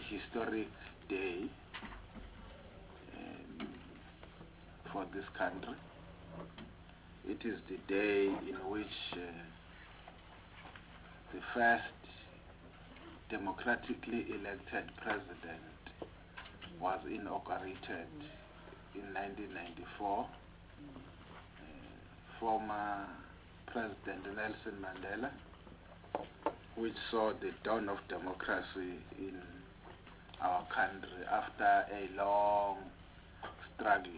historic day for this country. It is the day in which the first democratically elected president was inaugurated in 1994. Former President Nelson Mandela, which saw the dawn of democracy in our country after a long struggle.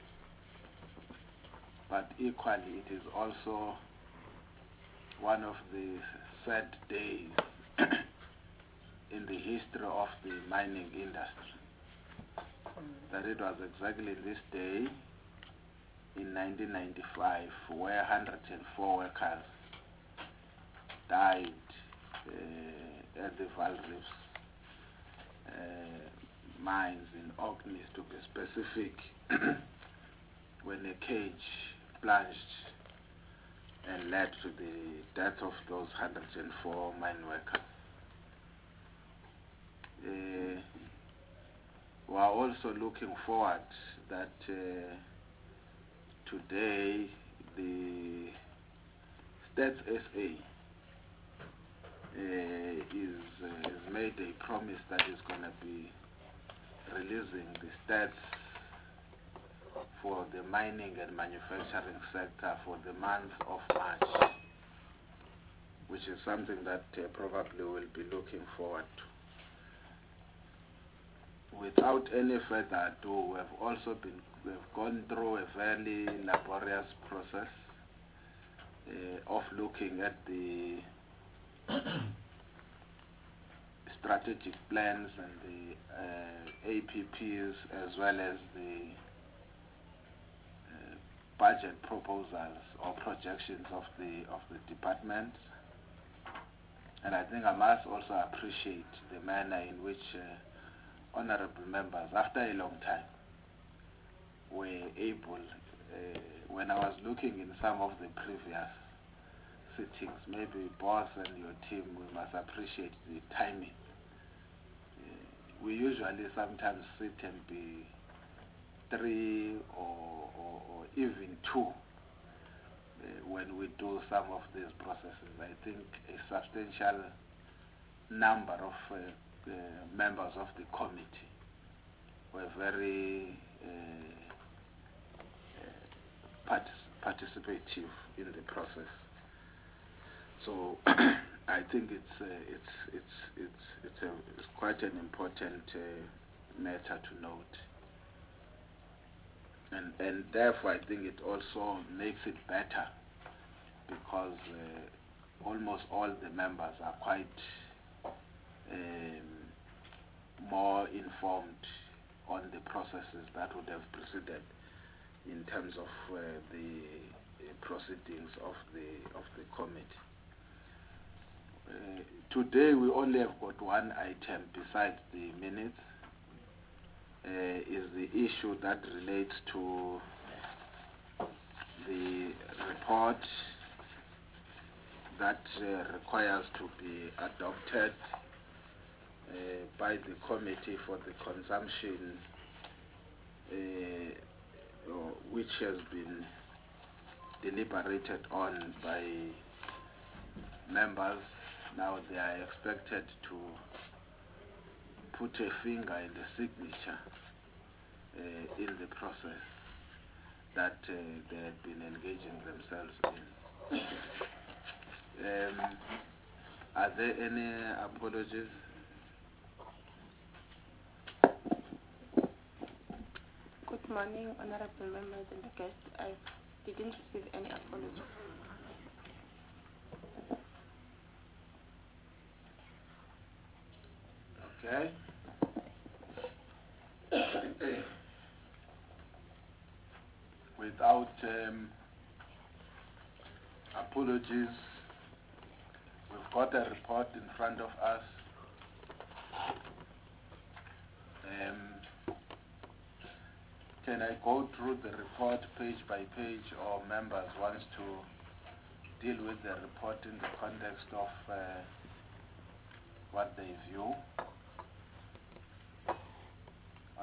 But equally, it is also one of the sad days in the history of the mining industry. That it was exactly this day in 1995 where 104 workers died at the Vaal Reefs mines in Orkneys, to be specific, when a cage plunged and led to the death of those 104 mine workers. We are also looking forward that today the Stats SA has made a promise that is going to be releasing the stats for the mining and manufacturing sector for the month of March, which is something that probably we'll be looking forward to. Without any further ado, we've gone through a very laborious process of looking at the strategic plans and the APPs, as well as the budget proposals or projections of the department. And I think I must also appreciate the manner in which honorable members, after a long time, were able, when I was looking in some of the previous sittings, maybe boss and your team, we must appreciate the timing. We usually sometimes sit and be 3 or even 2 when we do some of these processes. I think a substantial number of members of the committee were very participative in the process. So I think it's quite an important matter to note, and therefore I think it also makes it better because almost all the members are quite more informed on the processes that would have preceded in terms of the proceedings of the committee. Today we only have got one item besides the minutes, is the issue that relates to the report that requires to be adopted by the committee for the consumption, which has been deliberated on by members. Now they are expected to put a finger in the signature in the process that they had been engaging themselves in. Are there any apologies? Good morning, honorable members and the guests. I didn't receive any apology. Okay. Without apologies, we've got a report in front of us. Can I go through the report page by page, or members wants to deal with the report in the context of what they view?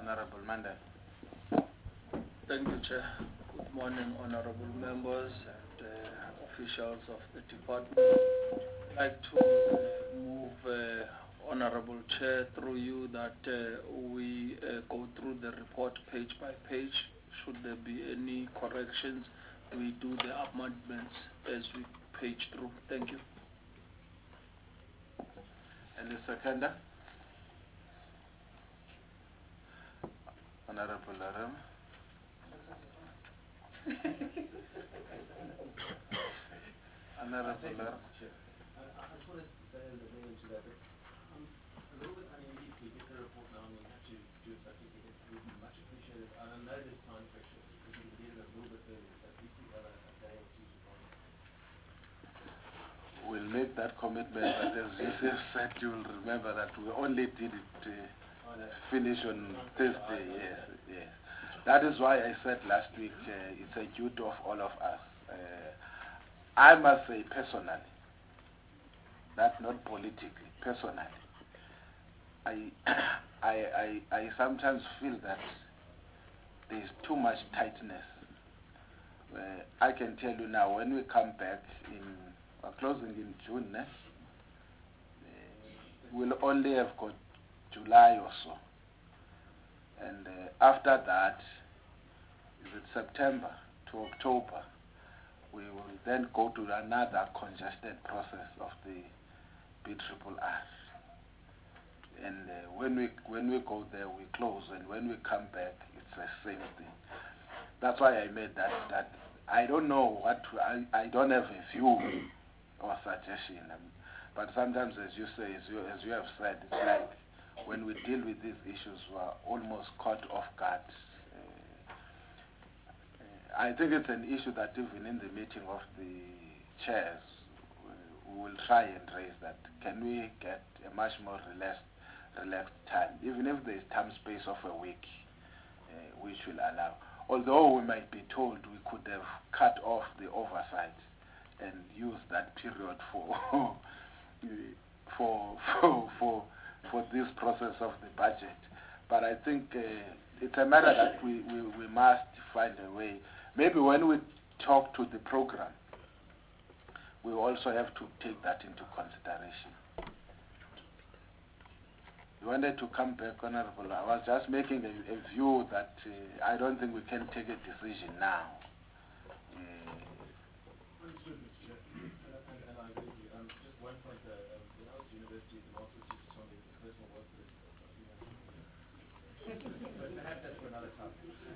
Honorable Mandela. Thank you, Chair. Good morning, honorable members and officials of the department. I'd like to move, Honorable Chair, through you that we go through the report page by page. Should there be any corrections, we do the amendments as we page through. Thank you. Any seconder? Honorable Laram. Honorable Laram. I just want to say a little bit into that. I'm a little bit uneasy to get the report now and we have to do it such. It would be much appreciated. And I know there's time pressures. We can get it a little bit early, so at least we have a day or two to find it. We'll make that commitment, but as Joseph said, you'll remember that we only did it finish on Thursday. Yes, yes. That is why I said last week it's a duty of all of us. I must say personally, that not politically, personally, I sometimes feel that there is too much tightness. I can tell you now, when we come back we're closing in June, we'll only have got July or so. And after that, is it September to October, we will then go to another congested process of the BRRR. And when we go there, we close, and when we come back, it's the same thing. That's why I made that I don't know what I don't have a view or suggestion, but sometimes, as you say, as you have said, it's like when we deal with these issues, we're almost caught off guard. I think it's an issue that even in the meeting of the chairs, we will try and raise that. Can we get a much more relaxed time, even if there is time space of a week, which will allow. Although we might be told we could have cut off the oversight and use that period for for this process of the budget, but I think it's a matter that we must find a way. Maybe when we talk to the program, we also have to take that into consideration. You wanted to come back, Honorable. I was just making a view that I don't think we can take a decision now. Understood, Mr. Chair. And I agree with you. Just one point, when I was at university, the master teacher told me that the personal work list was but perhaps that's for another time.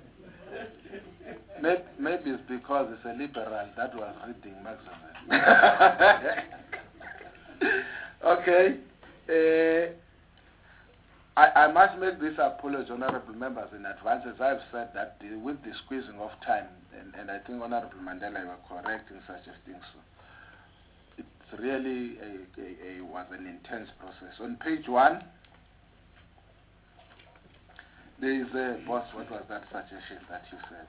Maybe it's because it's a liberal that was reading Marxism. Okay. I must make this apology, honorable members, in advance, as I've said that with the squeezing of time, and I think Honorable Mandela, you were correct in suggesting so. It's really was an intense process. On page 1, there is boss, what was that suggestion that you said?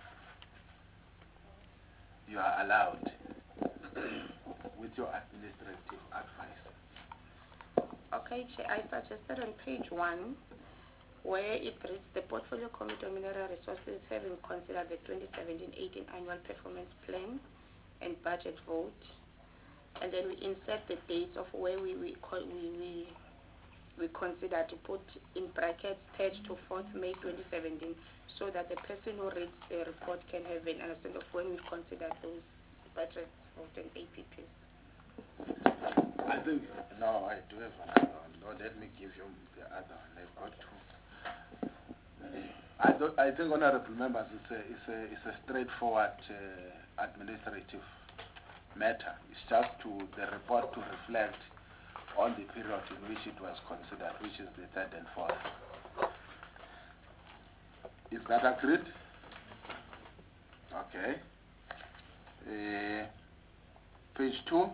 You are allowed with your administrative advice. Okay, Chair, I suggested on page 1, where it reads, the Portfolio Committee on Mineral Resources having considered the 2017-18 annual performance plan and budget vote, and then we insert the dates of where we consider to put in brackets 3rd to 4th May 2017, so that the person who reads the report can have an understanding of when we consider those budget vote and APPs. I think, no, I do have another one. No, let me give you the other one. I've got two. I think, honorable members, it's a straightforward administrative matter. It's just the report to reflect on the period in which it was considered, which is the 3rd and 4th. Is that agreed? Okay. Page 2.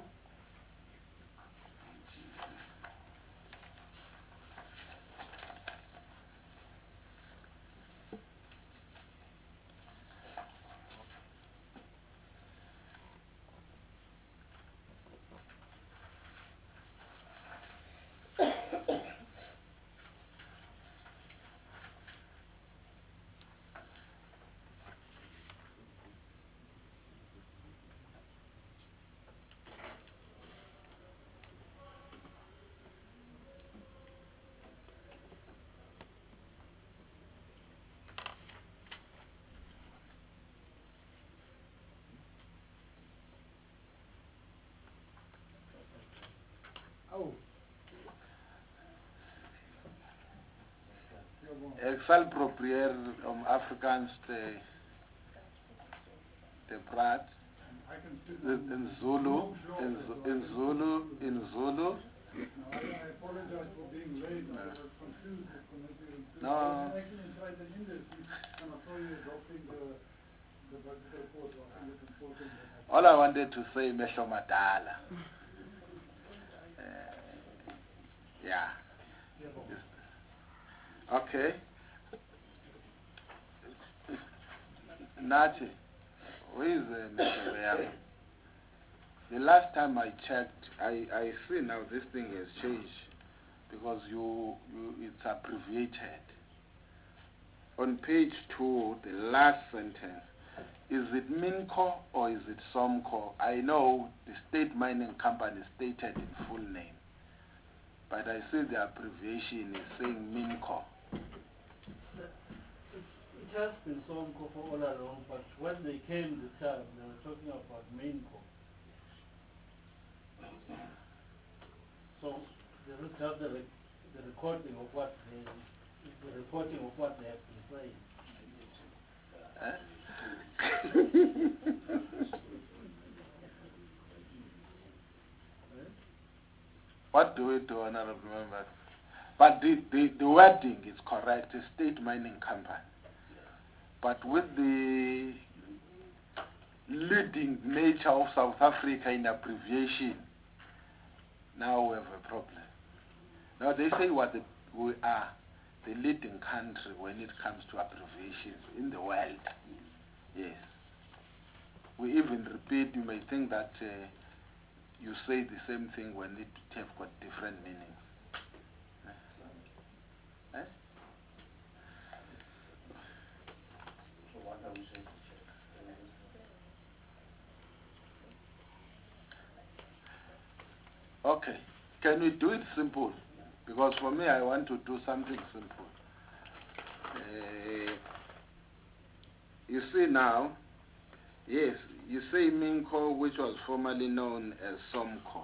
Oh, Ik zal proberen om Afrikaans te praten. I can speak In Zulu, in Zulu. No, I apologize for being late. I was confused with committee. No. I was actually inside the industry and I saw you adopting the budget report. So I think it's important that All I wanted to say, Mehlo Madala. Yeah. Yes. Okay. Nachi, where is Mr. Bayam? The last time I checked, I see now this thing has changed because it's abbreviated. On page 2, the last sentence, is it MINCO or is it SOMCO? I know the State Mining Company is stated in full name, but I see the abbreviation is saying MINCO. It has been SOMCO for all along, but when they came the time, they were talking about MINCO. So they don't have the recording of what the reporting of what they have been saying. What do we do, honorable members? But the wording is correct, a State Mining Company. But with the leading nature of South Africa in abbreviation, now we have a problem. Now they say we are the leading country when it comes to abbreviations in the world. Yes. We even repeat, you may think that you say the same thing when it have got different meanings. So what are we saying? Okay. Can we do it simple? Because for me, I want to do something simple. You see now, yes, you say MINCO, which was formerly known as SOMCO.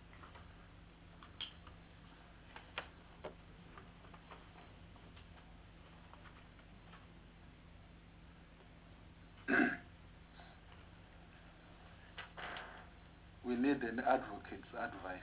We need an advocate's advice.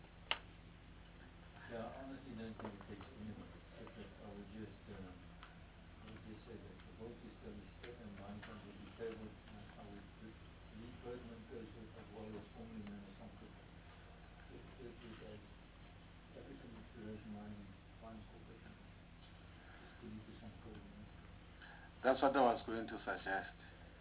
Yeah, I honestly don't think it takes anyone, except that I would just say that the vote is going to be set and 9 will be tabled, and I would put Lee Birdman Joseph as well as formerly known as something. It is as African Exploration Mining Finance Corporation. Just delete this one called. That's what I was going to suggest,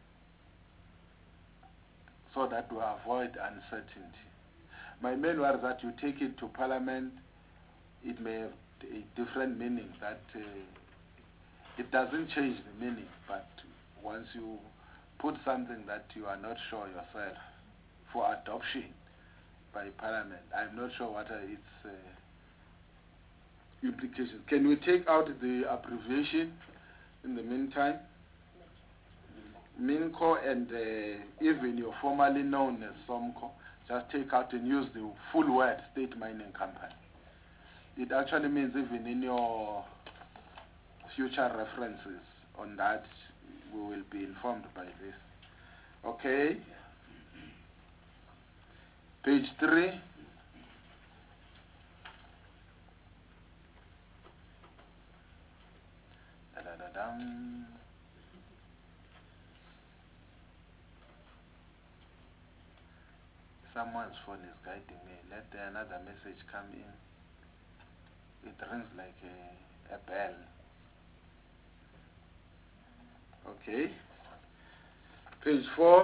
so that we avoid uncertainty. My main worry is that you take it to Parliament, it may have a different meaning, that it doesn't change the meaning, but once you put something that you are not sure yourself for adoption by Parliament, I'm not sure what are its implications. Can we take out the abbreviation in the meantime? MINCO and even your formerly known as SOMCO, just take out and use the full word State Mining Company. It actually means even in your future references on that, we will be informed by this. Okay. Page 3. Da-da-da-dum. Someone's phone is guiding me. Let another message come in. It rings like a bell. Okay. Page 4.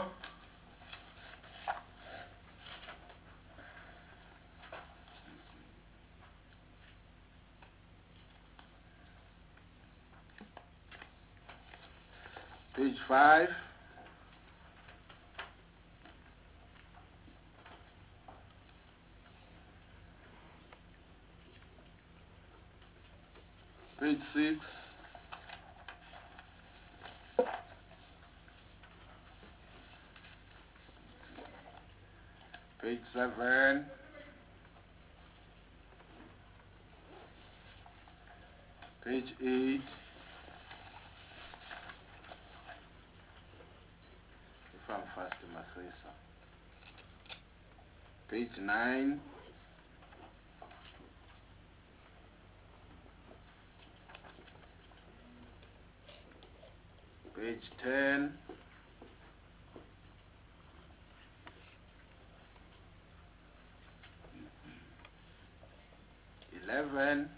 Page 5. Page 6. Page 7. Page 8. If I'm fast, you must say so. Page 9. Page 10. 11.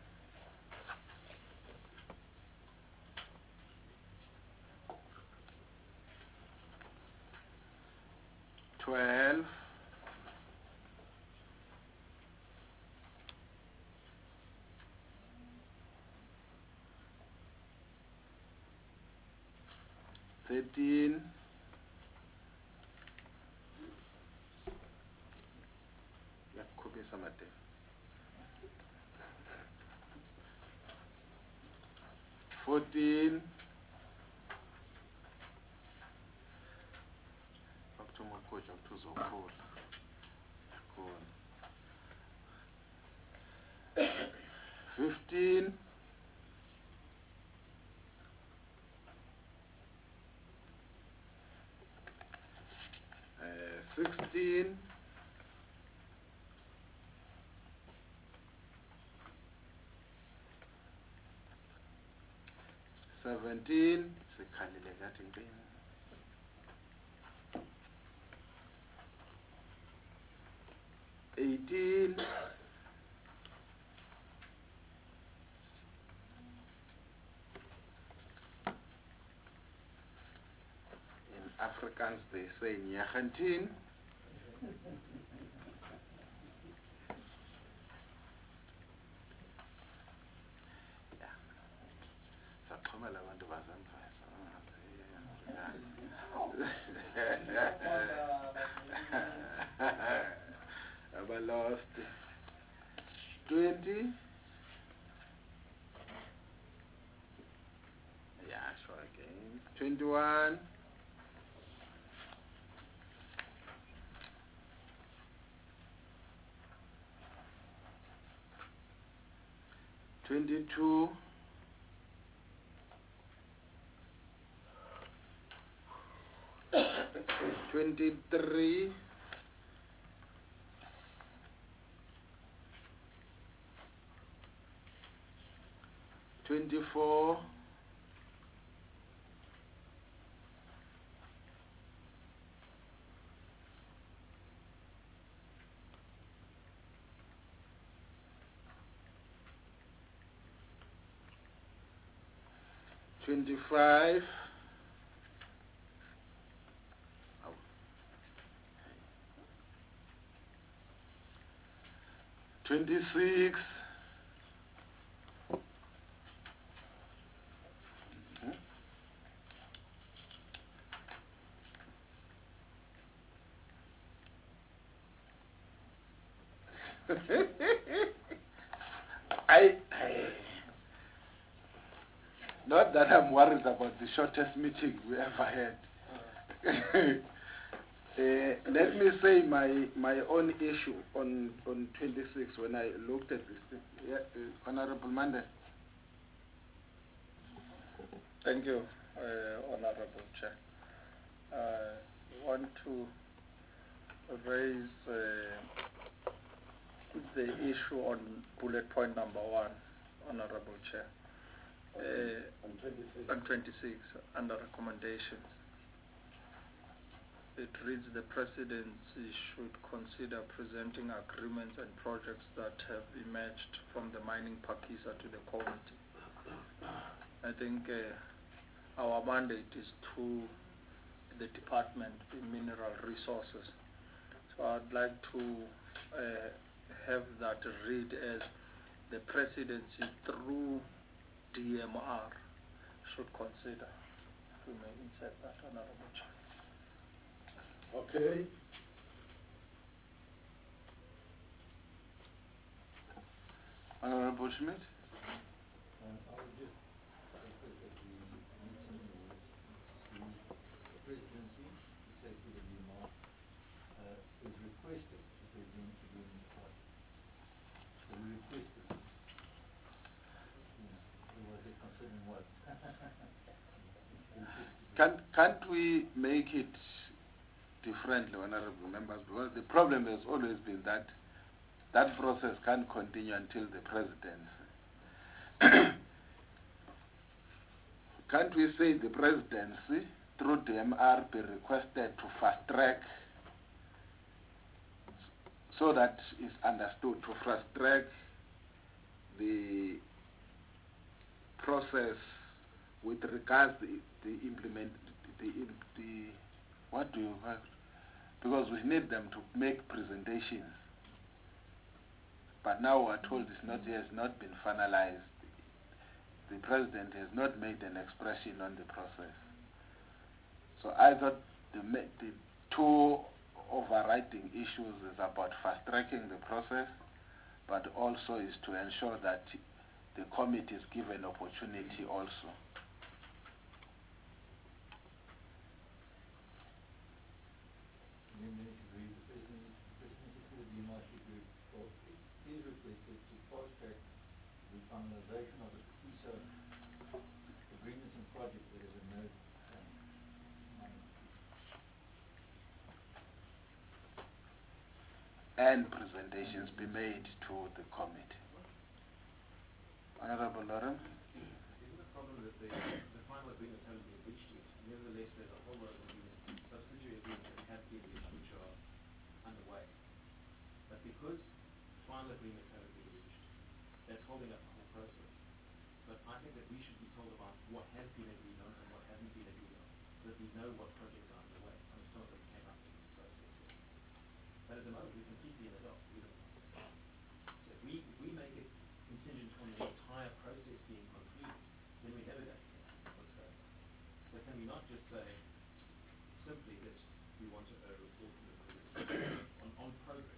12. 13. 14. Up to my coach, up to Zokul. 15. 16. 17. 18. In Afrikaans they say Nyagantin. I lost 20. Yeah, sure again. 21. 22. 23. 24. 25. 26. I not that I'm worried about the shortest meeting we ever had. Let me say my own issue on 26 when I looked at this thing. Yeah, Honorable Mande. Thank you, Honorable Chair. I want to raise the issue on bullet point number 1, Honorable Chair. On 26. On 26, under recommendations. It reads the presidency should consider presenting agreements and projects that have emerged from the mining Pakisa to the committee. I think our mandate is to the Department of Mineral Resources. So I'd like to have that read as the presidency through DMR should consider. If we may insert that, Honorable Chair. Okay. Honorable Schmidt. I would just request that we need some words. The presidency, to say to the DMR, is requested to present agreement project. So we requested. There was what? Can't we make it differently, honorable members? Because the problem has always been that that process can't continue until the presidency. Can't we say the presidency, through DMR, be requested to fast track, so that is understood, to fast track the process with regards the what do you have? Because we need them to make presentations. But now we're told it's not, it has not been finalized. The president has not made an expression on the process. So I thought the two overriding issues is about fast-tracking the process, but also is to ensure that the committee is given opportunity also. Please requested to fast-track the finalization of the PISA agreements and projects. There is a note. And presentations be made to the committee. Honorable Lauren? Isn't the problem that the final agreements haven't been reached yet? Nevertheless, there's a whole lot of agreements, subsidiary agreements that have been reached, which are underway. But because final agreements haven't been reached, that's holding up the whole process. But I think that we should be told about what has been agreed on and what hasn't been agreed on, so that we know what projects are underway. I mean, some of them came up in this process. But at the moment, we're completely in the dark. So if we make it contingent on the entire process being concluded, then we're never going to know what's going on. So can we not just say simply that we want a report from the president on progress?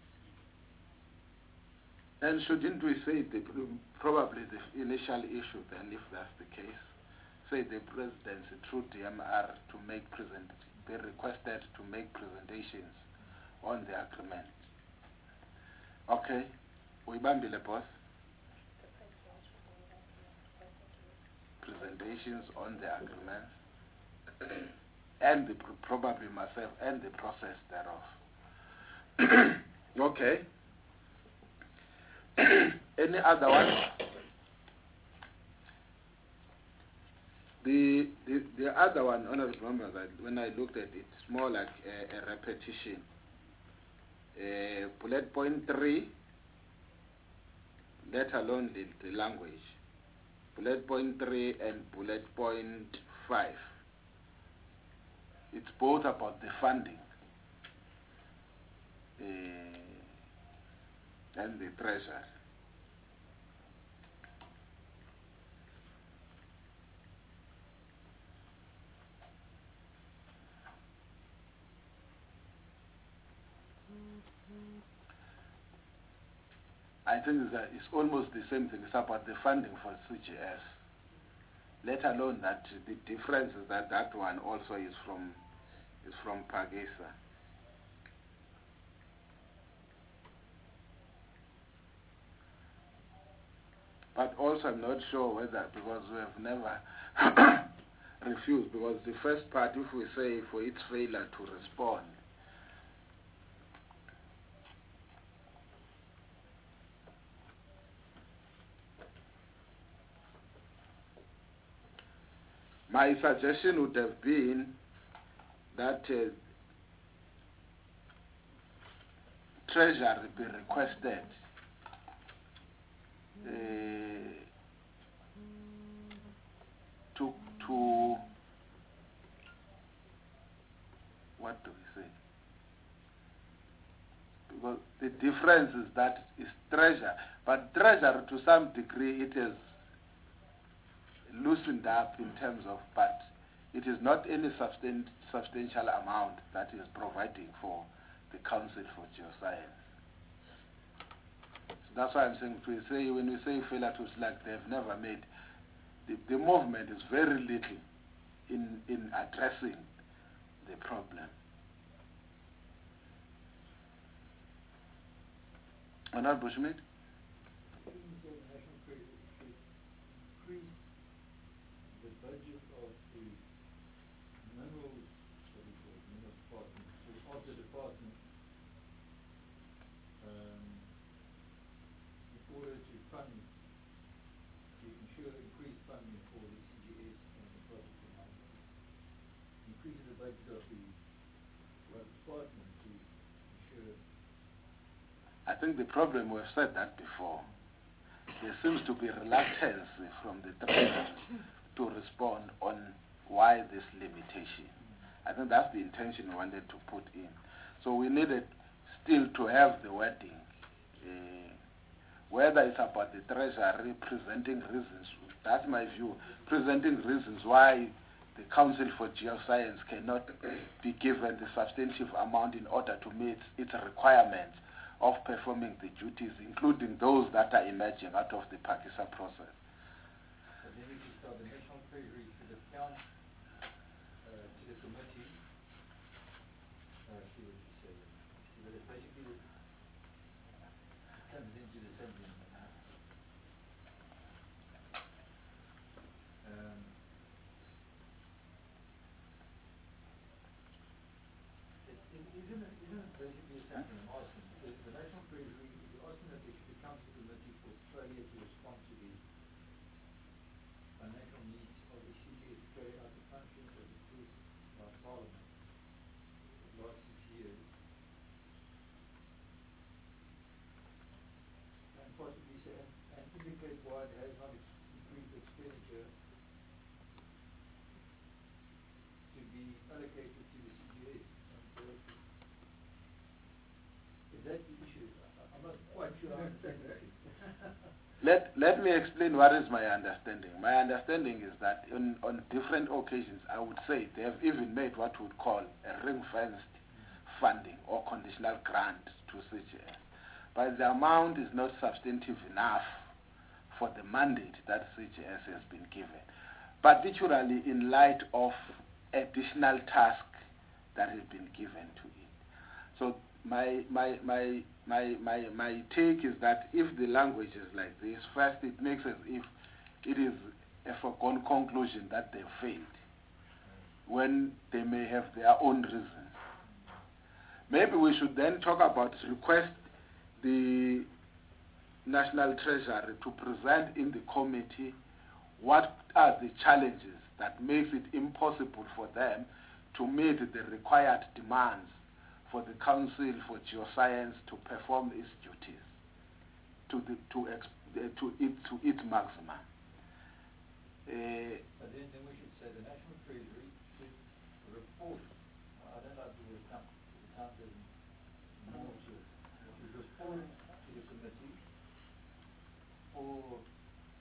And shouldn't we say probably the initial issue then, if that's the case, say the presidency through DMR to make be requested to make presentations on the agreement. Okay, uyibambile boss. Presentations on the agreement and probably myself and the process thereof. Okay. Any other one? The other one, honorable members, when I looked at it, it's more like a repetition. Bullet point 3, let alone the language. Bullet point 3 and bullet point 5. It's both about the funding and the treasury. I think it's almost the same thing. It's about the funding for CGS. Let alone that the difference is that that one also is from Pagesa. But also I'm not sure whether, because we have never refused, because the first part, if we say for its failure to respond, my suggestion would have been that Treasury be requested to what do we say? Because the difference is that it's Treasury, but Treasury to some degree it is loosened up in terms of, but it is not any substantial amount that is providing for the Council for Geoscience. So that's why I'm saying, when we say failure to select, they've never made, the movement is very little in addressing the problem. Honorable Schmidt? Shouldn't the National Treasury should increase the budget of the minerals, what do you call it, mineral department, so of the department, in order to fund, to ensure increased funding for the CGS and the project alignment, increasing the budget of the department to ensure. I think the problem, we've said that before, there seems to be reluctance from the treasury to respond on why this limitation. I think that's the intention we wanted to put in. So we needed still to have the wording, whether it's about the treasury presenting reasons, that's my view, presenting reasons why the Council for Geoscience cannot be given the substantive amount in order to meet its requirements of performing the duties, including those that are emerging out of the Pakistan process. But then we could start the National Treasury should account to the committee. See what you say. See, but it's basically it comes into the same thing. Isn't it basically the same thing I'm asking? The National Treasury, you're asking that they should account to the committee for failure to respond to the financial needs of the CGS to carry out the functions as approved by Parliament for the last 6 years, and possibly say, and indicate why it has not increased expenditure to be allocated to the CGS. Is that the issue? I'm not quite sure I understand the issue. Let me explain what is my understanding. My understanding is that on different occasions, I would say they have even made what we would call a ring-fenced funding or conditional grant to CGS. But the amount is not substantive enough for the mandate that CGS has been given, particularly in light of additional task that has been given to it. So my take is that if the language is like this, first it makes as if it is a foregone conclusion that they failed, when they may have their own reasons. Maybe we should then talk about, request the National Treasury to present in the committee what are the challenges that makes it impossible for them to meet the required demands for the Council for Geoscience to perform its duties to its maximum. But then we should say the National Treasury should report. I don't like the word count. The count doesn't more to it. It should report to the committee or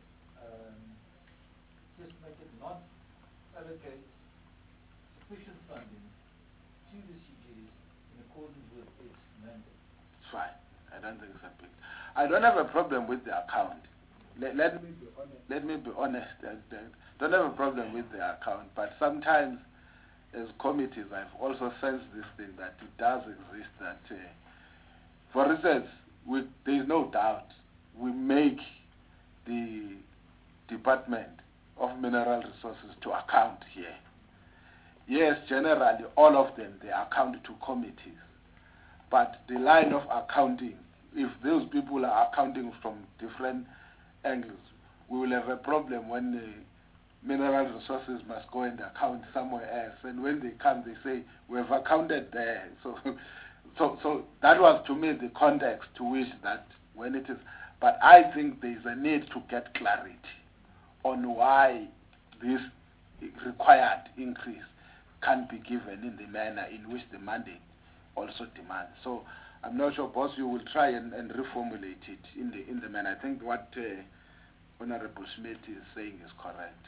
just make it not allocate sufficient funding to the CGS in accordance with its mandate. It's fine. I don't think it's a big. I don't have a problem with the account. Let me be honest. Don't have a problem with the account, but sometimes, as committees, I've also sensed this thing that it does exist. That, for instance, there is no doubt we make the Department of Mineral Resources to account here. Yes, generally all of them, they account to committees. But the line of accounting, if those people are accounting from different angles, we will have a problem when the mineral resources must go and account somewhere else. And when they come, they say, we have accounted there. So that was, to me, the context to which that, when it is. But I think there is a need to get clarity on why this required increase can be given in the manner in which the mandate also demands. So I'm not sure, boss, you will try and reformulate it in the manner. I think what Honorable Smith is saying is correct.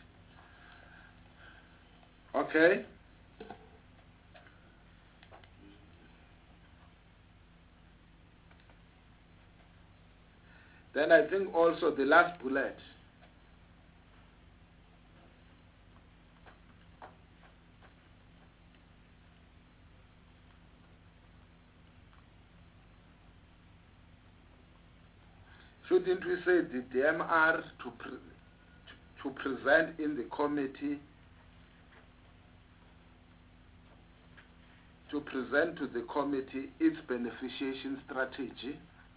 Okay. Then I think also the last bullet, shouldn't we say the DMR to present in the committee, to present to the committee its beneficiation strategy,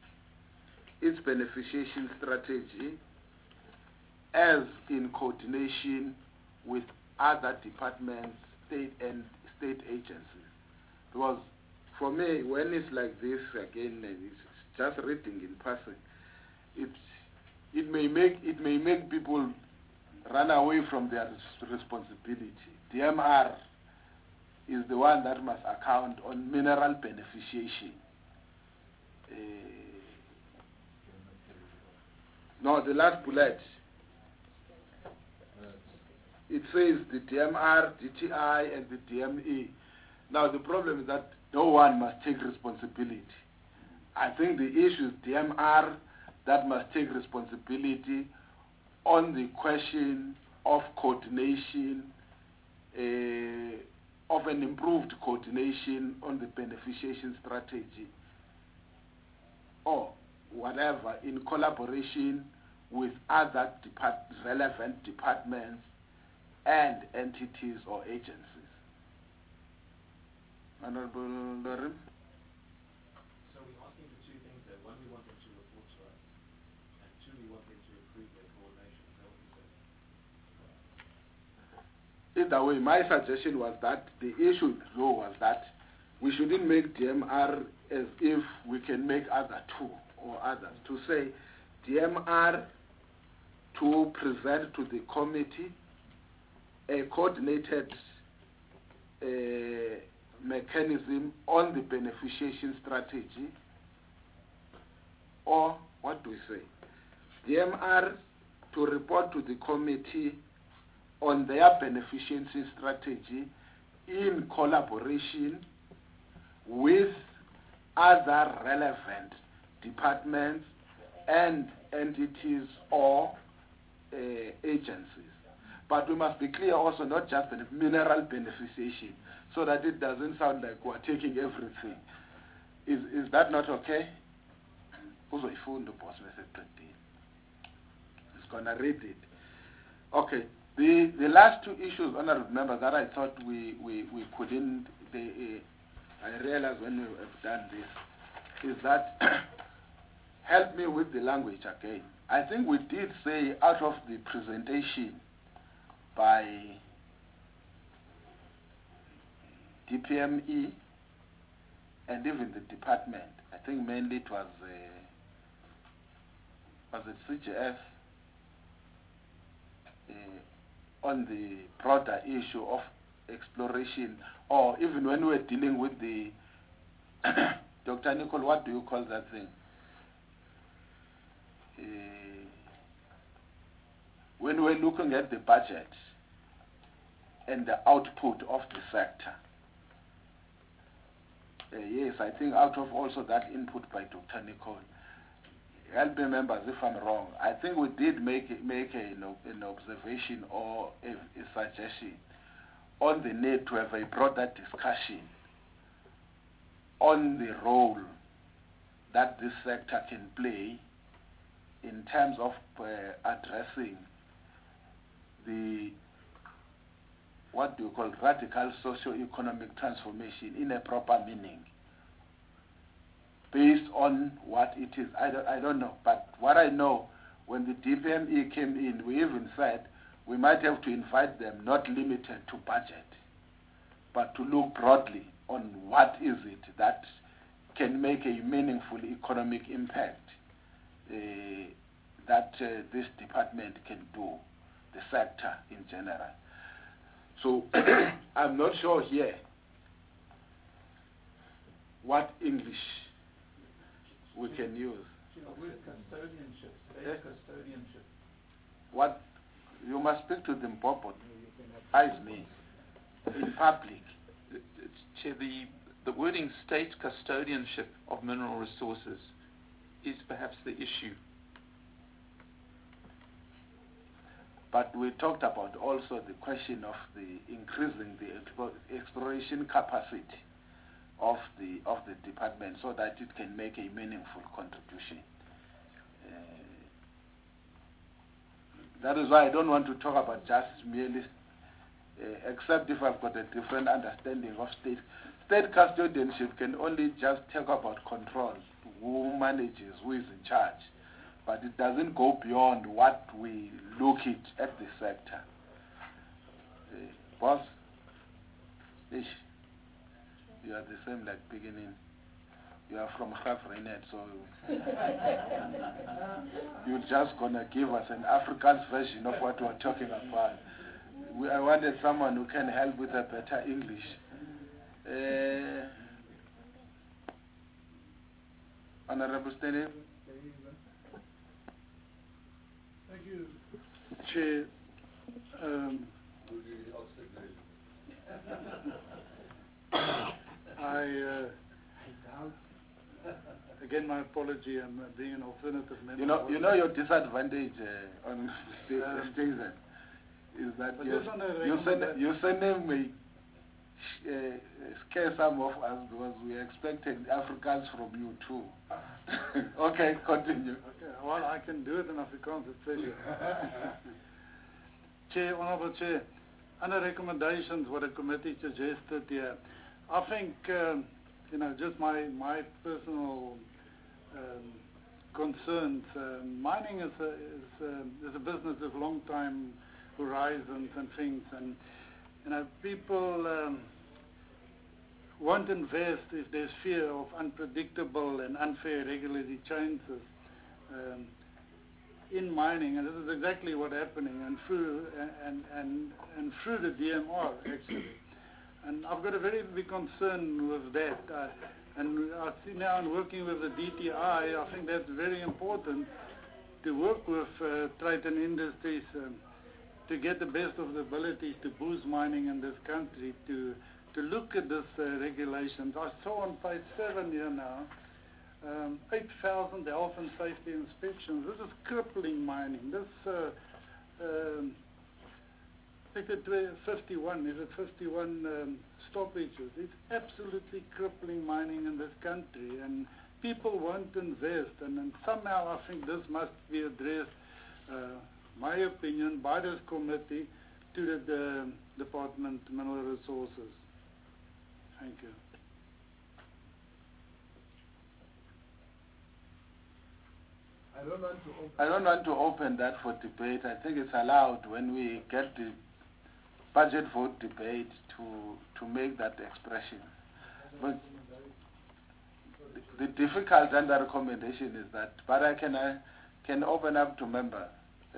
as in coordination with other departments, state agencies. Because for me, when it's like this, again, it's just reading in passing, it may make people run away from their responsibility. DMR is the one that must account on mineral beneficiation. No, the last bullet. It says the DMR, DTI, and the DME. Now the problem is that no one must take responsibility. I think the issue is DMR that must take responsibility on the question of coordination, of an improved coordination on the beneficiation strategy, or whatever, in collaboration with other relevant departments and entities or agencies. Honorable Lorim? So we're asking for two things there. One, we want them to report to us, and two, we want them to improve their coordination. Is that what you said? Either way, my suggestion was that the issue though was that we shouldn't make DMR as if we can make other two or others. To say DMR to present to the committee a coordinated mechanism on the beneficiation strategy, or what do we say? DMR to report to the committee on their beneficiation strategy in collaboration with other relevant departments and entities or agencies. But we must be clear also, not just the mineral beneficiation, so that it doesn't sound like we're taking everything. Is that not okay? Also, if the boss is going to read it. Okay. The last two issues, honorable members, that I thought we couldn't, I realized when we have done this, is that help me with the language again. I think we did say out of the presentation by DPME and even the department, I think mainly it was it CGF, on the broader issue of exploration, or even when we're dealing with the Dr. Nicole, what do you call that thing? When we're looking at the budget and the output of the sector, yes, I think out of also that input by Dr. Nicole, help me members if I'm wrong, I think we did make an observation or a suggestion on the need to have a broader discussion on the role that this sector can play in terms of addressing the, what do you call, radical socio-economic transformation in a proper meaning, based on what it is. I don't know, but what I know, when the DPME came in, we even said we might have to invite them, not limited to budget, but to look broadly on what is it that can make a meaningful economic impact that this department can do, the sector in general. So I'm not sure here what English we can use. With custodianship, state custodianship. What? You must speak to them, Bobo. Eyes me. In public. Chair, the wording state custodianship of mineral resources is perhaps the issue. But we talked about also the question of the increasing the exploration capacity of the department so that it can make a meaningful contribution. That is why I don't want to talk about just merely, except if I've got a different understanding of state. State custodianship can only just talk about control, who manages, who is in charge. But it doesn't go beyond what we look at the sector. Boss, ish, you are the same like beginning. You are from Grafreinet, so you're just going to give us an Afrikaans version of what we're talking about. I wanted someone who can help with a better English. Honorable Stene. Thank you, Chair. Again, my apology. I'm being an alternative member. You know your disadvantage on Stephen is that your surname may scare some of us because we expected Africans from you too. Okay, continue. Okay, well, I can do it in Afrikaans, it's easier. Chair, Honorable Chair, under recommendations what the committee suggested here, I think, just my personal concerns. Mining is a business with long time horizons and things, and people won't invest if there's fear of unpredictable and unfair regulatory changes in mining, and this is exactly what's happening, and through the DMR actually. And I've got a very big concern with that. And I see now in working with the DTI, I think that's very important to work with trade and industries to get the best of the abilities to boost mining in this country, to look at this regulations. I saw on page 7 here now, 8,000 health and safety inspections. This is crippling mining. This Sector 51, is it 51 stoppages? It's absolutely crippling mining in this country, and people won't invest, and somehow I think this must be addressed, my opinion, by this committee to the Department of Mineral Resources. Thank you. I don't want to open that for debate. I think it's allowed when we get the budget vote debate to make that expression. But the difficult under recommendation is that, but I can open up to member.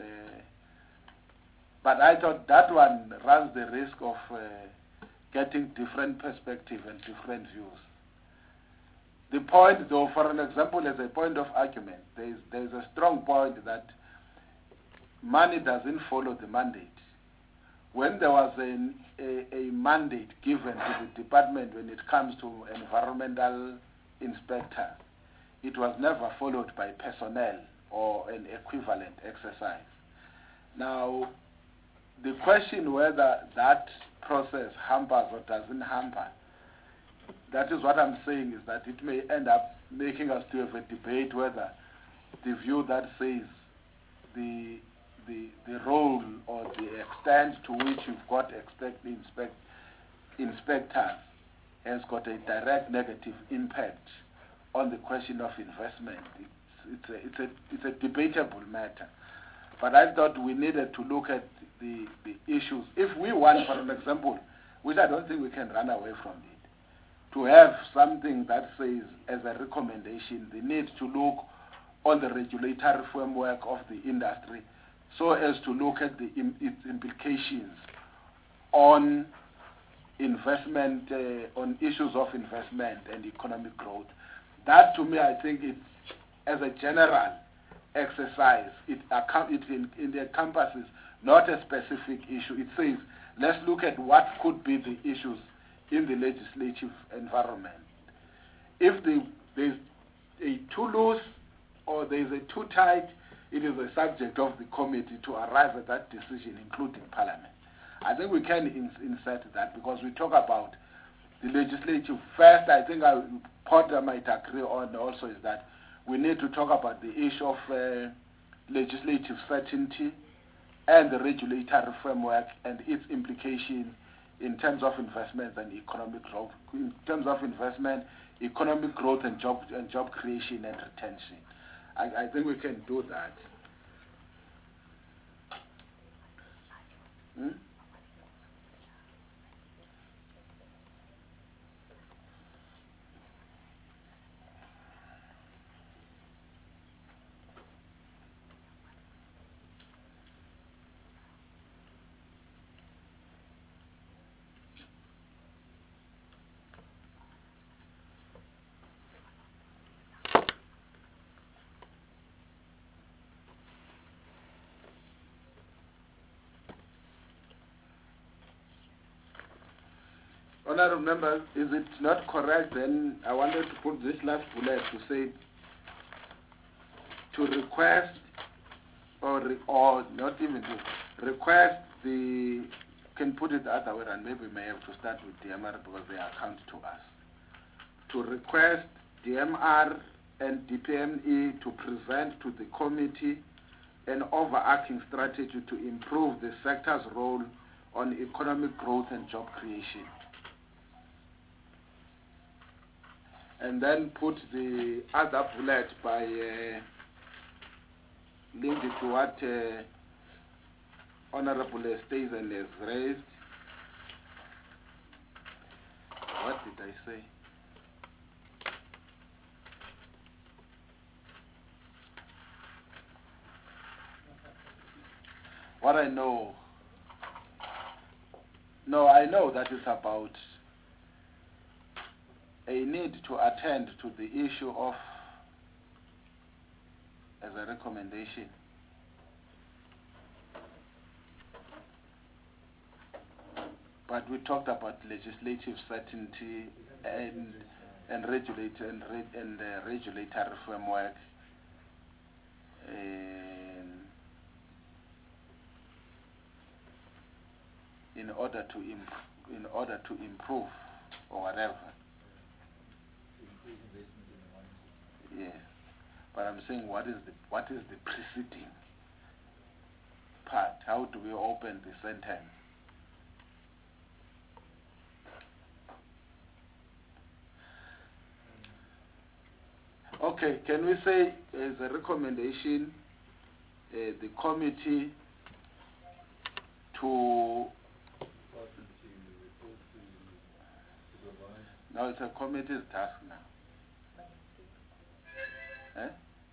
But I thought that one runs the risk of getting different perspective and different views. The point, though, for an example, as a point of argument, there is a strong point that money doesn't follow the mandate. When there was a mandate given to the department when it comes to environmental inspector, it was never followed by personnel or an equivalent exercise. Now, the question whether that process hampers or doesn't hamper, that is what I'm saying, is that it may end up making us to have a debate whether the view that says the role or the extent to which you've got inspectors has got a direct negative impact on the question of investment. It's a debatable matter. But I thought we needed to look at the issues. If we want, for an example, which I don't think we can run away from it, to have something that says as a recommendation the need to look on the regulatory framework of the industry so as to look at its implications on investment, on issues of investment and economic growth. That, to me, I think it's, as a general exercise, it encompasses not a specific issue. It says, let's look at what could be the issues in the legislative environment. If there's a too loose or there's a too tight, it is a subject of the committee to arrive at that decision, including Parliament. I think we can insert that because we talk about the legislative. First, I think Potter might agree on also is that we need to talk about the issue of legislative certainty and the regulatory framework and its implication in terms of investment and economic growth. In terms of investment, economic growth and job creation and retention. I think we can do that. Hmm? Honourable members, is it not correct then? I wanted to put this last bullet to say to request or not even to request can put it the other way, and maybe we may have to start with DMR because they account to us. To request DMR and DPME to present to the committee an overarching strategy to improve the sector's role on economic growth and job creation. And then put the other bullet by linked it to what Honorable Stephen has raised. What did I say? What I know. No, I know that it's about a need to attend to the issue of, as a recommendation, but we talked about legislative certainty and regulatory framework, in order to improve or whatever. Yes, but I'm saying what is the preceding part? How do we open the sentence? Okay, can we say as a recommendation, the committee to now it's a committee's task now. Eh?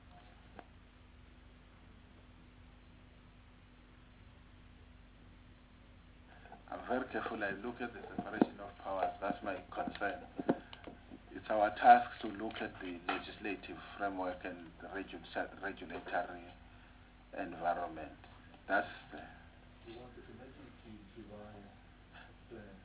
I'm very careful. I look at the separation of powers. That's my concern. It's our task to look at the legislative framework and the regulatory environment. That's the... You want the committee to provide a plan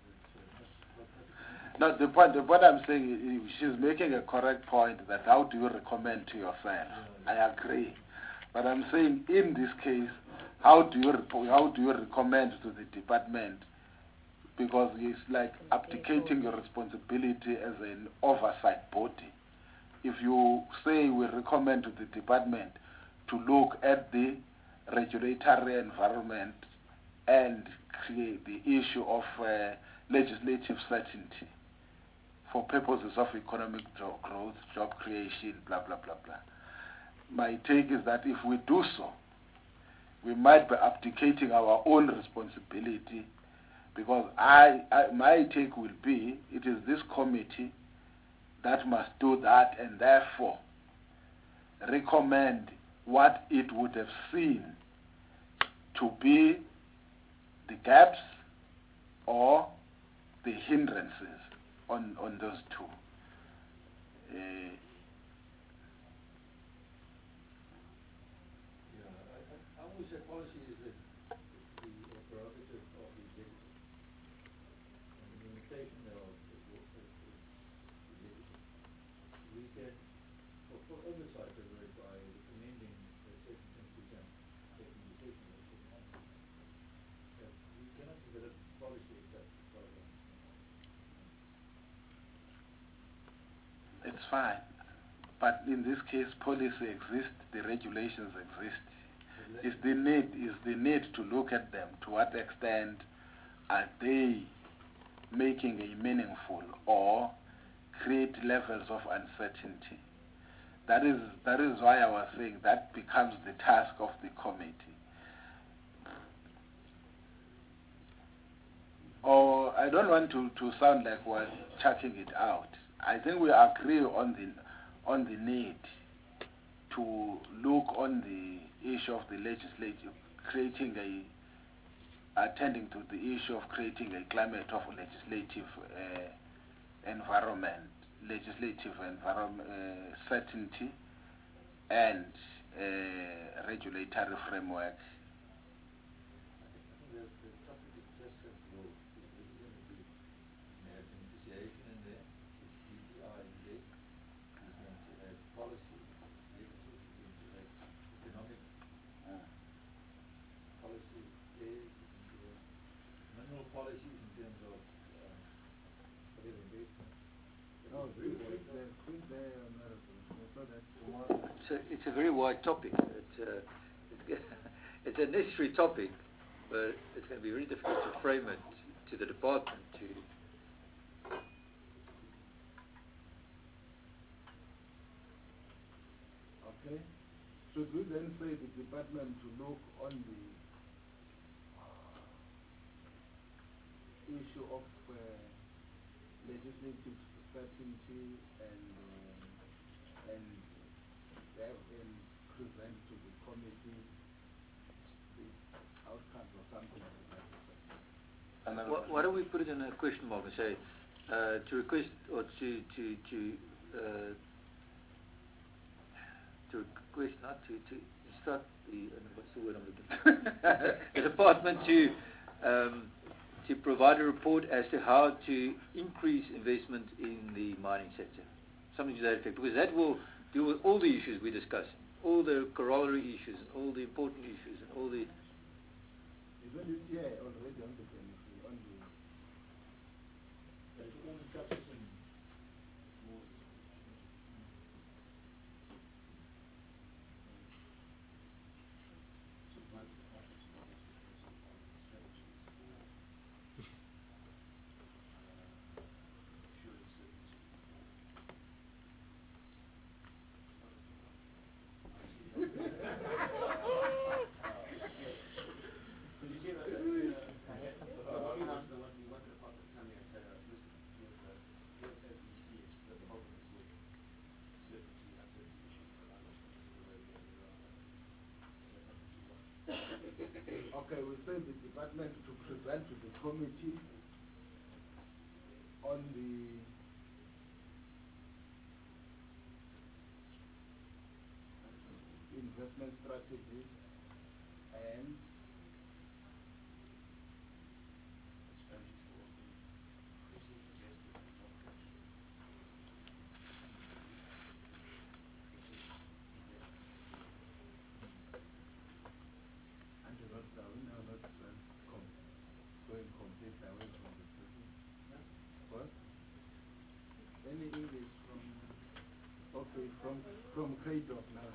No, the point I'm saying is she's making a correct point that how do you recommend to yourself? Yeah. I agree. But I'm saying in this case, how do you recommend to the department? Because it's like abdicating your responsibility as an oversight body. If you say we recommend to the department to look at the regulatory environment and create the issue of legislative certainty for purposes of economic growth, job creation, blah, blah, blah, blah. My take is that if we do so, we might be abdicating our own responsibility, because my take will be it is this committee that must do that and therefore recommend what it would have seen to be the gaps or the hindrances on those two. I would say policy is the prerogative of the executive. And the limitation thereof is executive. We can, for oversight, by recommending that certain things become taking decisions at certain times. But we cannot develop policy except as far as that. It's fine. But in this case, policy exists, the regulations exist. need to look at them. To what extent are they making a meaningful or create levels of uncertainty? That is why I was saying that becomes the task of the committee. Or I don't want to sound like we're chucking it out. I think we agree on the need to look on the issue of the legislative, attending to the issue of creating a climate of legislative environment, certainty, and regulatory framework. The topic is just as well. It's going to be beneficiation in there. It's DPI index. It's going to have policy. It's going to have economic policy. There's mineral policies in terms of whatever investment. No, quick there, so that tomorrow. It's a very wide topic. It's a necessary topic, but it's going to be very difficult to frame it to the department to. Okay. Should we then say the department to look on the issue of legislative certainty and present to the committee the outcomes or something like that? Why don't we put it in a question mark and say to request or to request not to instruct the what's the word I'm looking for? The department to provide a report as to how to increase investment in the mining sector, something to that effect, because that will deal with all the issues we discussed, all the corollary issues, and all the important issues, and all the. Isn't it here already on the Okay, we say the department to present to the committee on the investment strategies and any English from Kraydorf now.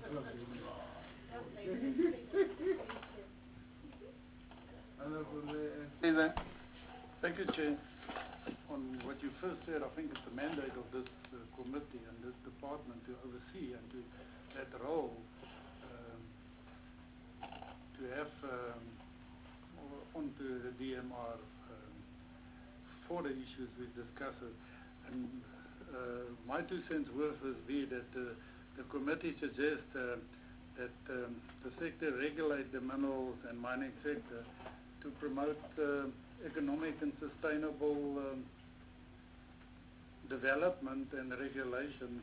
Thank you, Chair. On what you first said, I think it's the mandate of this committee and this department to oversee and to that role to have onto the DMR for the issues we discussed. And my 2 cents worth would be that the committee suggests that the sector regulate the minerals and mining sector to promote economic and sustainable development and regulations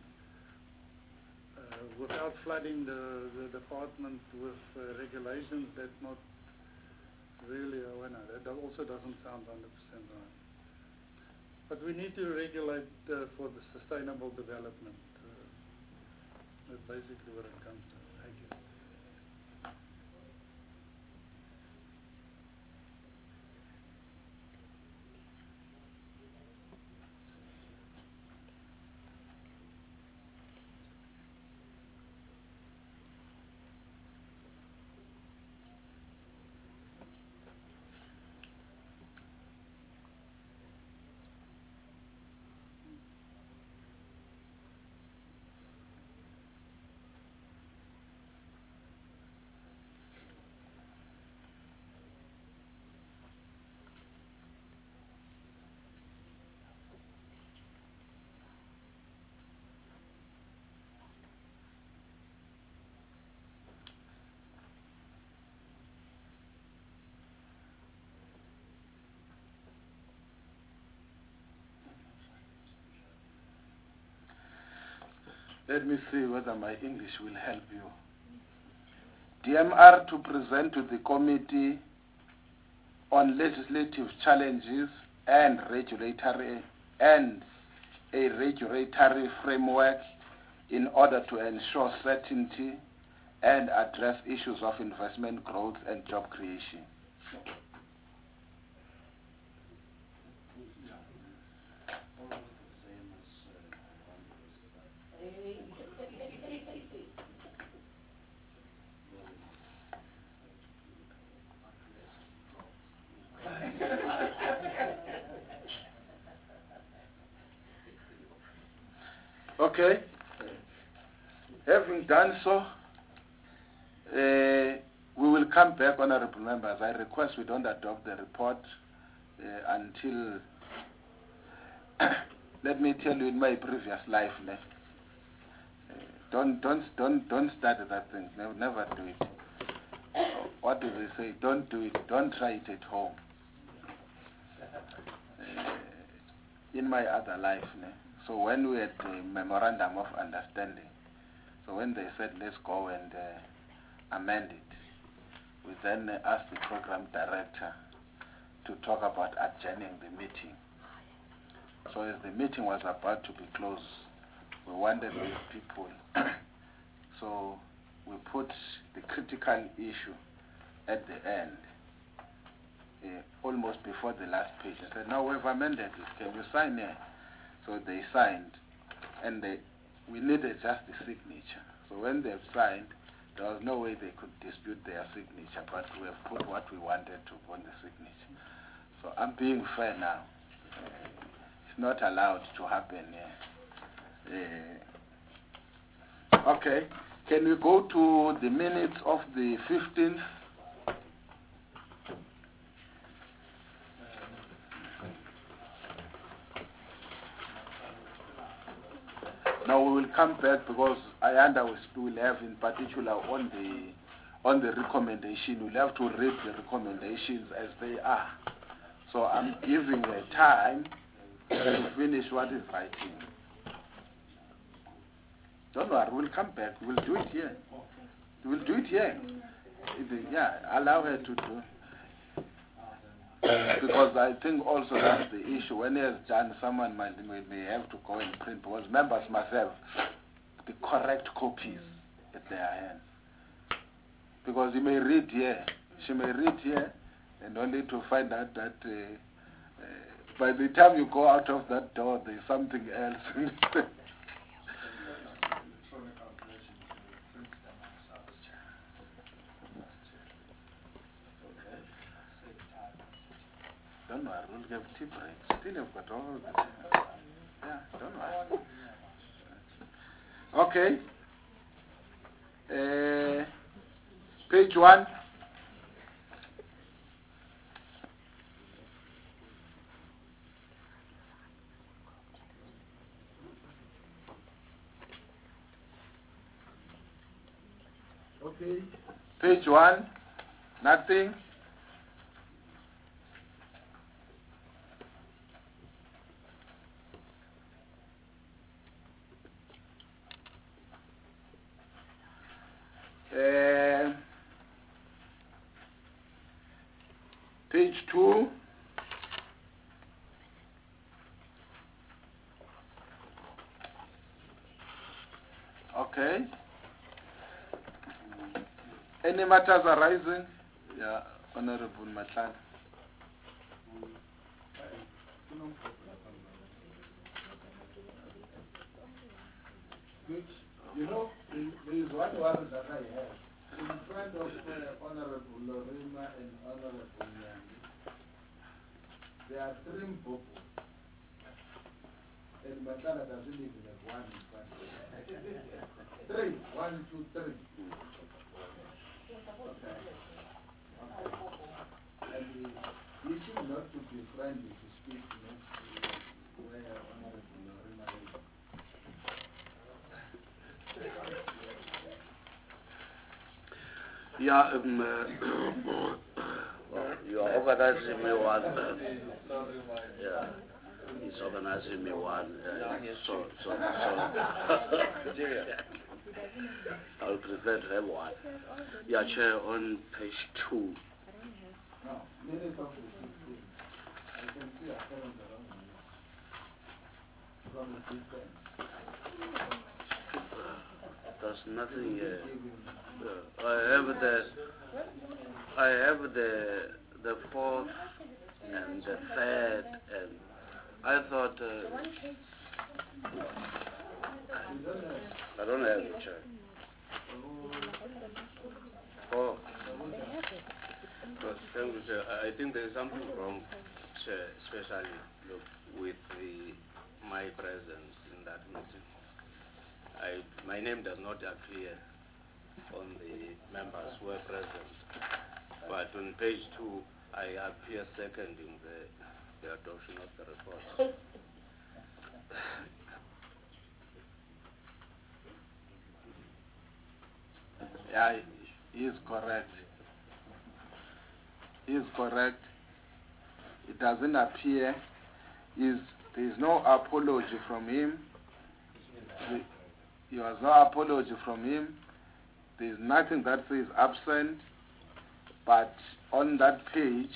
without flooding the department with regulations that not really, that also doesn't sound 100% right. But we need to regulate for the sustainable development. That's basically what it comes to. Thank you. Let me see whether my English will help you. DMR to present to the committee on legislative challenges and a regulatory framework in order to ensure certainty and address issues of investment growth and job creation. Okay. Having done so, we will come back, honorable members. I request we don't adopt the report until, let me tell you, in my previous life, don't start that thing. Never do it. What do they say? Don't do it. Don't try it at home. In my other life, so when we had the memorandum of understanding, so when they said let's go and amend it, we then asked the program director to talk about adjourning the meeting. So as the meeting was about to be closed, we wanted these people, so we put the critical issue at the end, almost before the last page. I said, now we've amended this, can you sign here? So they signed, and we needed just the signature. So when they've signed, there was no way they could dispute their signature, but we have put what we wanted to on the signature. So I'm being fair now. It's not allowed to happen here. Okay, can we go to the minutes of the 15th? Now we will come back because Ayanda will have in particular on the recommendation. We'll have to read the recommendations as they are. So I'm giving a time to finish what is writing. Don't worry, we'll come back. We'll do it here. We'll do it here. Yeah, allow her to do. Because I think also that's the issue. When he has done, someone may have to go and print, because members must have the correct copies at their hands. Because he may read here, she may read here, and only to find out that by the time you go out of that door, there's something else. Don't worry, we'll give tea breaks. Still have got all the time. Yeah, don't worry. Okay. Page 1. Okay. Page 1. Nothing. Page 2. Okay. Any matters arising? Yeah, Honorable Matlan. Good. You know, there is one warrant that I have. In front of Honorable Lorima and Honorable Nyandi, there are 3 Mpopo. And Matala doesn't even have one in front of 3. 1, 2, 3. Okay. And he seems not to be friendly to speak next to where Honorable Lorima is. Yeah, you are organizing me one. Yeah. is organizing me one. So I would prefer to have one. Yeah, Chair, on page 2. No, minutes of the 16. I can see apparent around from the distance. There's nothing here. I have the 4th and the 3rd, and I thought I don't have it, Chair. Oh, thank you, Chair. I think there is something wrong, Chair, especially with my presence in that meeting. My name does not appear on the members who were present, but on page 2, I appear seconding the adoption of the report. Yeah, he is correct. He is correct. It doesn't appear. There is no apology from him. There was no apology from him. There is nothing that says absent. But on that page,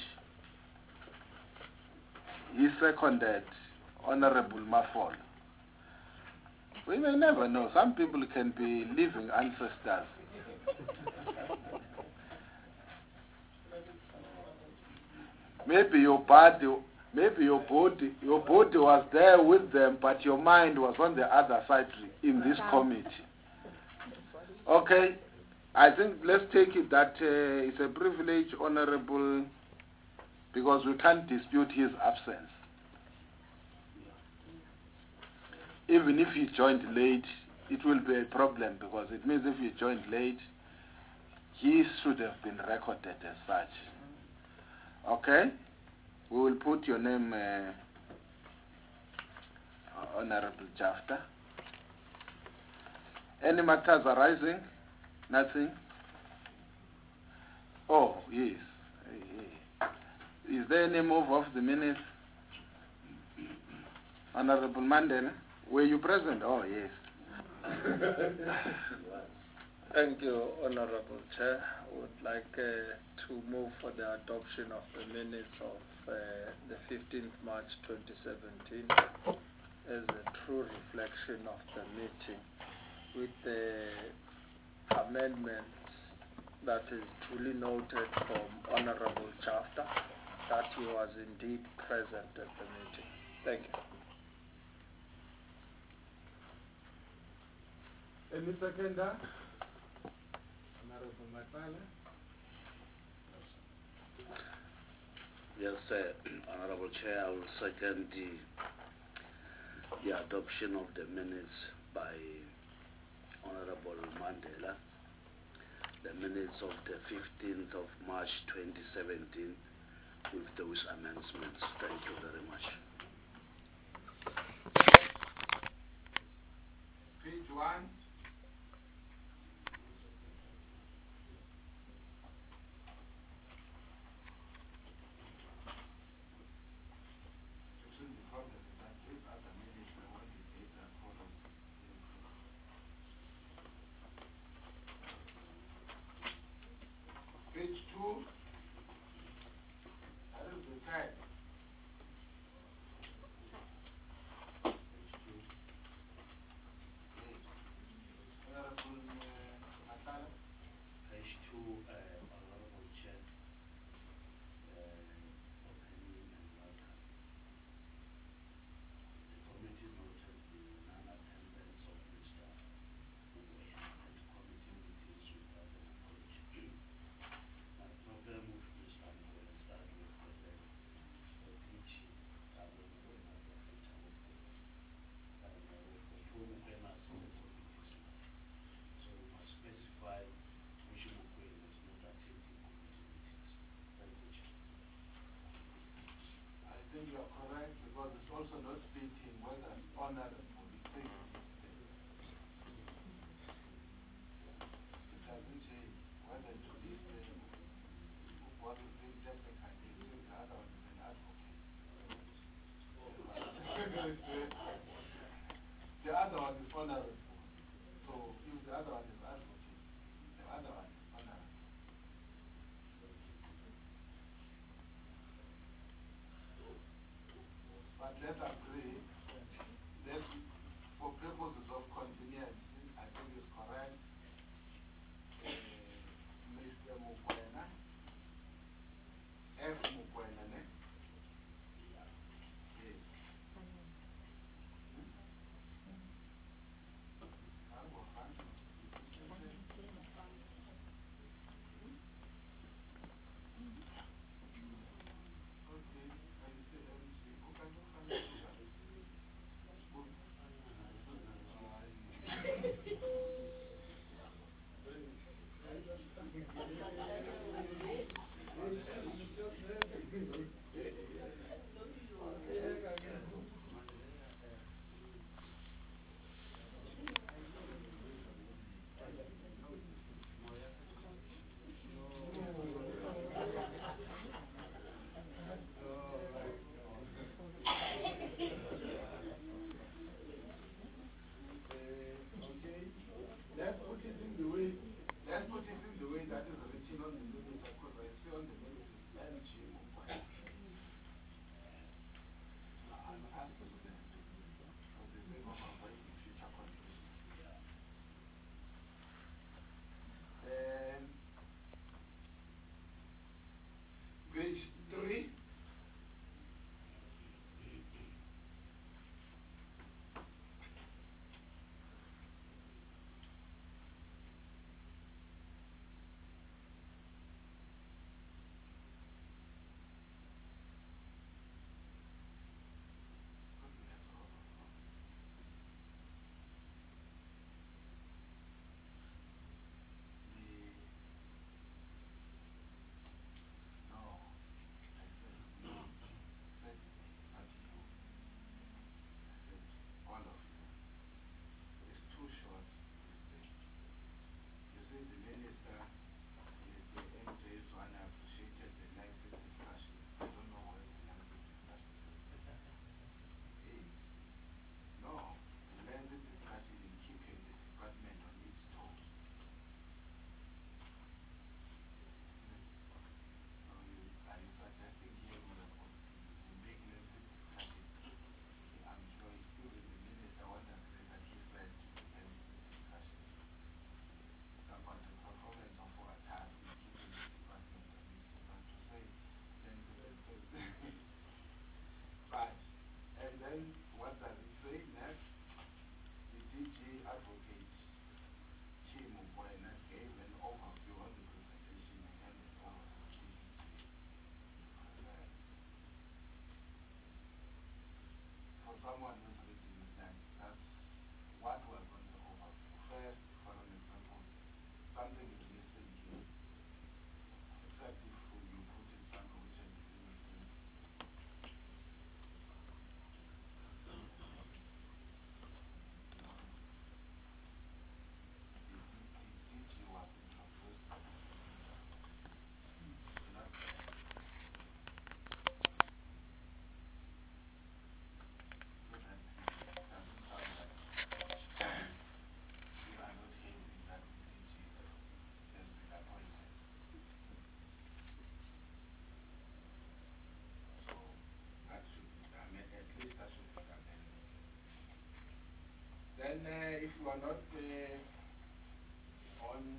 he seconded Honorable Mafol. We may never know. Some people can be living ancestors. Maybe your body was there with them, but your mind was on the other side in this committee. Okay, I think let's take it that it's a privilege, Honorable, because we can't dispute his absence. Even if he joined late, it will be a problem, because it means if he joined late, he should have been recorded as such. Okay? We will put your name, Honorable Jafta. Any matters arising? Nothing? Oh, yes. Is there any move of the minutes? Honorable Mandela, were you present? Oh, yes. Thank you, Honorable Chair. I would like to move for the adoption of the minutes of the 15th March 2017 as a true reflection of the meeting, with the amendments that is duly noted from Honorable Jafta that he was indeed present at the meeting. Thank you. Any seconder? Honorable Matala? Yes, Honorable Chair, I will second the adoption of the minutes by Honorable Mandela, the minutes of the 15th of March 2017 with those amendments. Thank you very much. Page 1. Page 2, that is the tag. Page 2. Yes. Honorable Matala. Page 2, Honorable Chair, opinion and welcome. The committee noted the non-attendance of Mr. Uwe at committee meetings without an apology. My problem with Mr. Uwe started with the teaching problem with another item of the phone as the committee's matter. So we must specify which Uwe was not attending committee meetings. Thank you, Chair. I think you are correct, because it's also not fitting whether honorable thing. It doesn't say whether to this what is being technical, it says the other one is an advocate. one is honorable. So if the other one is advocate, the other one is honorable. But let's agree that for purposes of convenience, I think it's correct. Mr. Mukwena, F. Mukwena, ne? Yes. Let's put it in the way. Let's put it in the way that is written on the minutes, because I see on the minutes it's LG Mukwena. I'll ask them for the sake of avoiding future confusion. Then page 3. All of you. It's too short. You see, the minister, the MJ's one appreciated the lengthy discussion. I don't know where the lengthy discussion is. No, the lengthy discussion in keeping the department on its toes. So are you suggesting here we make lengthy discussion? I'm sure even the minister won't agree that he said to the lengthy discussion about the performance of our task in keeping the department on its toes. And to say lengthy but, and then what does it say next? The DG advocate Chief Mukwena gave an overview of the presentation and handed over to DG. For someone who's reading the text, that's what was on the overview. First, for an example, something is missing here, except if you put it somewhere which I didn't see. The DG was introduced. Not so that it doesn't sound like you are not hating that the DG has been appointed. So that should be done, at least that should be done. Then if you are not on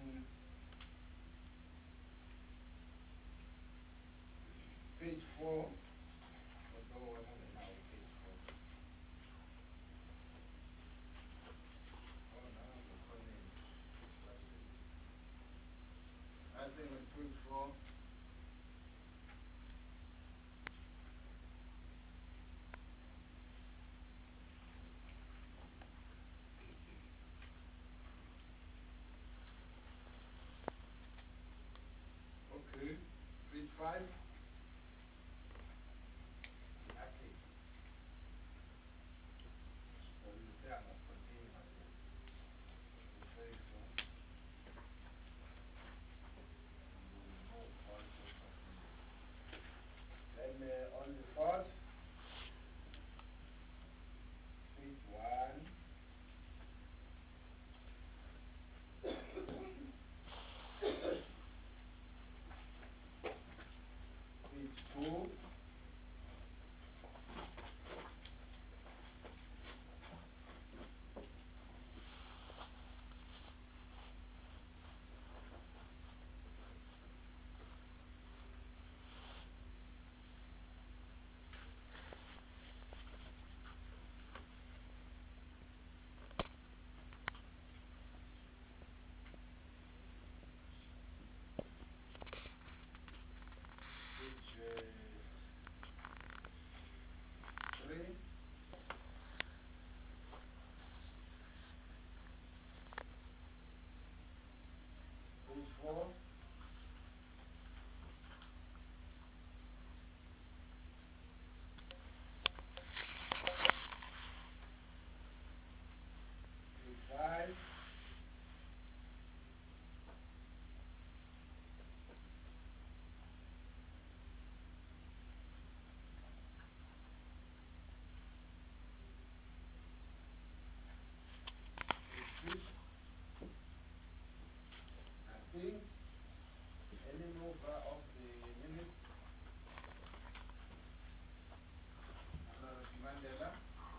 page 4, although what are they now, page 4? Oh, now the corner. I think on page 4. Okay, page 5. Okay. So you say I must continue myself. Okay, so you remove all sorts of things. Then on the 4th, page 1. Who? Three. Page 4. Page 5. Page 6. Nothing. Any mover of the minutes? Honorable Mandela.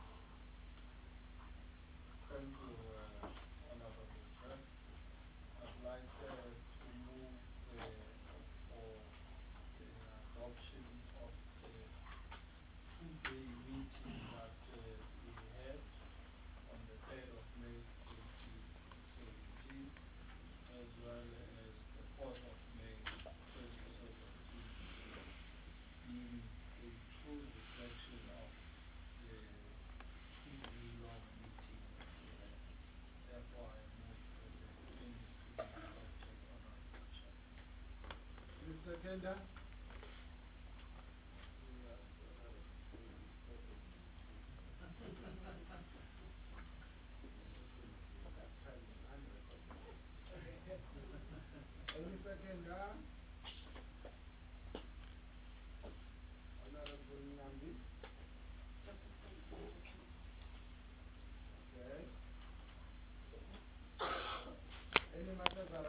Thank you, Honorable Chair. I'd like to move for the adoption of the two-day meeting that we had on the 3rd of May 2017, as well as the 4th of May 2017, being a true reflection of the two-day-long meeting that we had. Therefore, I move for the minutes to be adopted, Honorable Chair. Mr. Kenda? Any second, Honorable Nambi? Okay. Any matters arising